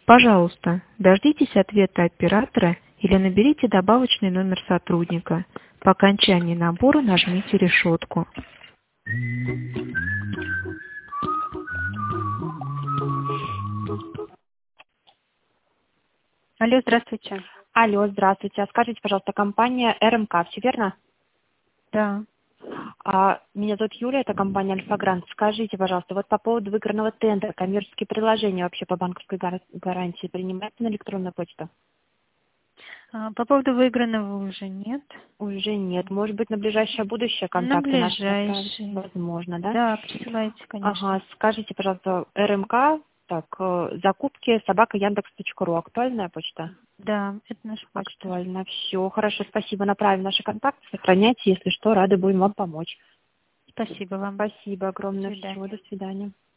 Пожалуйста, дождитесь ответа оператора или наберите добавочный номер сотрудника. По окончании набора нажмите решетку. Алло, здравствуйте. Алло, здравствуйте. Скажите, пожалуйста, компания РМК, все верно? Да. Меня зовут Юля, это компания Альфа-Грант. Скажите, пожалуйста, вот по поводу выигранного тендера, коммерческие предложения вообще по банковской гарантии принимаются на электронную почту? По поводу выигранного уже нет. Уже нет. Может быть, на ближайшее будущее На контакты наши направить? ближайший. Возможно, да? Да, присылайте, конечно. Ага, скажите, пожалуйста, РМК, закупки @yandex.ru, актуальная почта? Да, это наша почта. Актуально. Все, хорошо, спасибо. Направим наши контакты, сохраняйте, если что, рады будем вам помочь. Спасибо вам. Спасибо огромное. До свидания. Всего, до свидания.